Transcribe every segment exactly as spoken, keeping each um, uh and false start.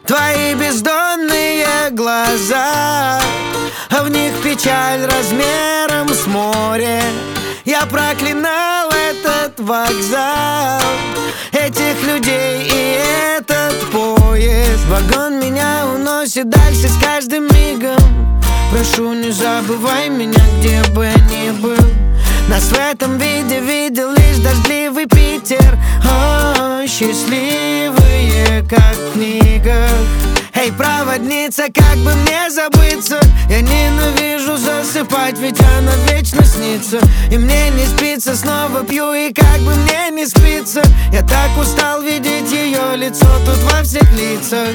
Твои бездонные глаза, а в них печаль размером с море. Я проклинал этот вокзал, этих людей и этот поезд. Вагон меня уносит дальше с каждым мигом. Прошу, не забывай меня, где бы я ни был. Нас в этом виде видел лишь дождливый Питер. О, счастливые, как в книгах. Эй, проводница, как бы мне забыться? Я ненавижу засыпать, ведь она вечно снится. И мне не спится, снова пью, и как бы мне не спится. Я так устал видеть ее лицо тут во всех лицах.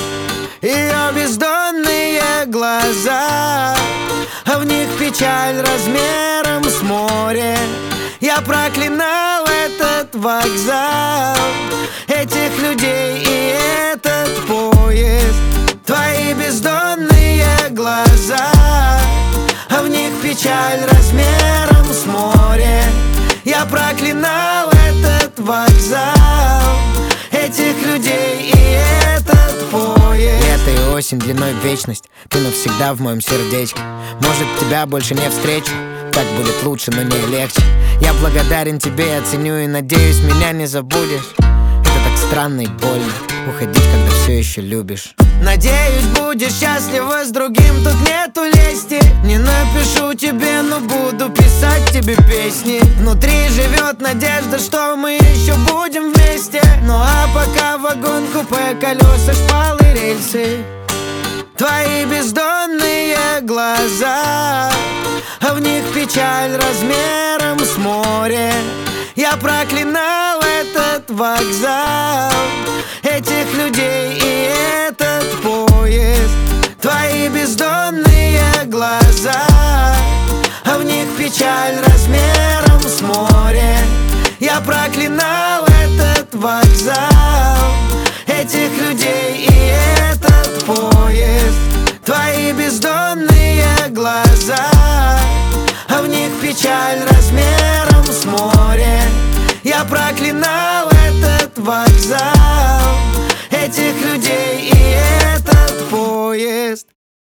Ее бездонные глаза, а в них печаль размером с море. Я проклинал этот вокзал, этих людей и этот поезд. Твои бездонные глаза, а в них печаль размером с море. Я проклинал этот вокзал, этих людей и этот поезд. Лето и осень длиной в вечность, ты навсегда в моем сердечке. Может, тебя больше не встречу, так будет лучше, но не легче. Я благодарен тебе, я ценю и надеюсь, меня не забудешь. Это так странно и больно, уходить, когда все еще любишь. Надеюсь, будешь счастлива с другим, тут нету лести. Не напишу тебе, но буду писать тебе песни. Внутри живет надежда, что мы еще будем вместе. Ну а пока вагон, купе, колеса, шпалы, рельсы. Твои бездонные глаза, а в них печаль размером с море. Я проклинал этот вокзал, этих людей и этот поезд. Твои бездонные глаза, а в них печаль размером с море. Я проклинал этот вокзал, этих людей и этот поезд. Твои бездонные глаза, а в них печаль размером с море. Я проклинал этот вокзал, этих людей.